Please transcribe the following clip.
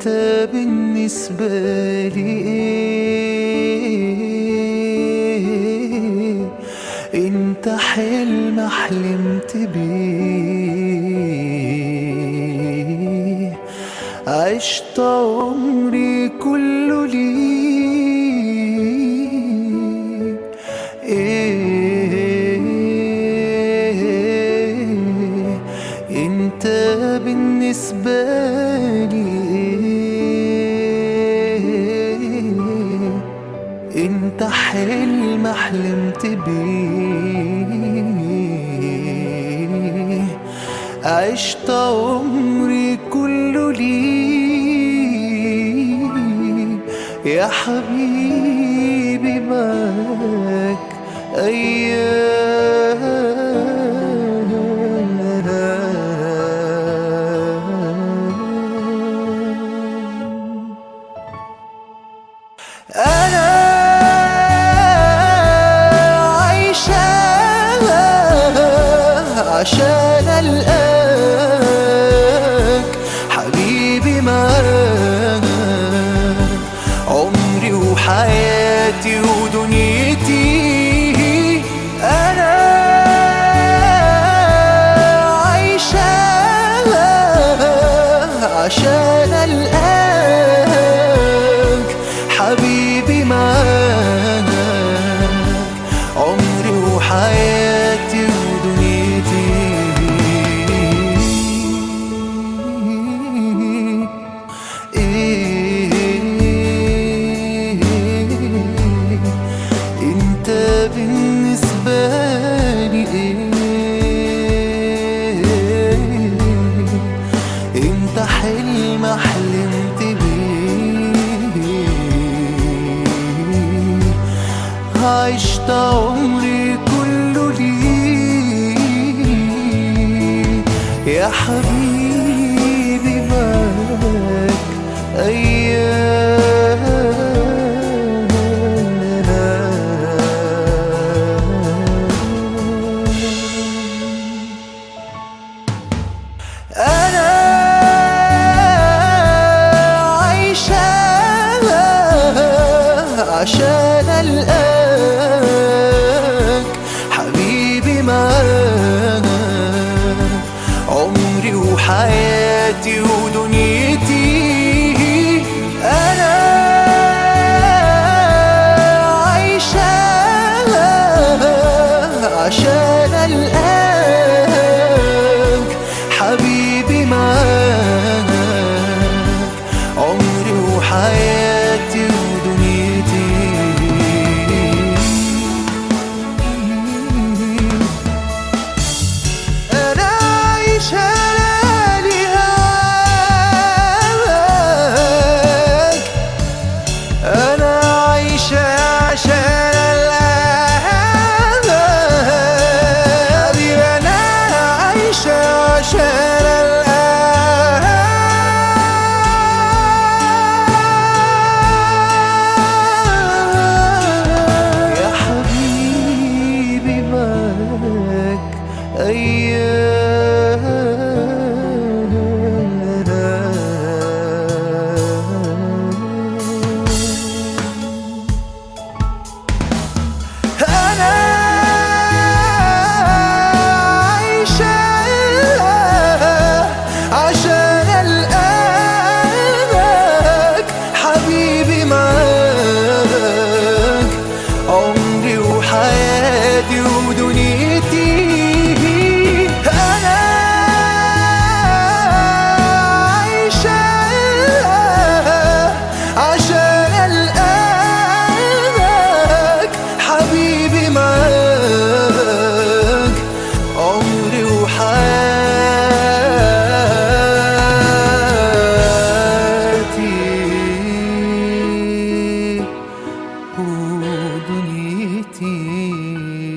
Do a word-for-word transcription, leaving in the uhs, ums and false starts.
انت بالنسبة لي ايه؟ انت حلم حلمت بيه، عشت عمري كله ليك. ايه انت بالنسبة لي ايه؟ انت حلم حلمت بيه، عشت عمري كله ليك يا حبيبي. معاك أيام أنا عايشة عشان ألقاك حبيبي. معاك عمري وحياتي ودنيتي. أنا عايشة عشان ألقاك حبيبي. معاك عمري وحياتي ودنيتي. إيه انت بالنسبة لي ايه؟ انت حلم حلمت بيه، عشت عمري كله ليك يا حبيبي. معاك أيام أنا عايشة عشان ألقاك حبيبي. معاك عمري وحياتي ودنيتي. أنا عايشة عشان ألقاك حبيبي. معاك عمري وحياتي ودنيتي. أنا عايشة لهواك، أنا عايشة عشان ألقاك حبيبي. أنا عايشة عشان ألقاك يا حبيبي. معاك أيام أنا عايشة عشان ألقاك حبيبي. معاك عمري وحياتي ودنيتي. أنا عايشة عشان ألقاك حبيبي. معاك عمري وحياتي ودنيتي.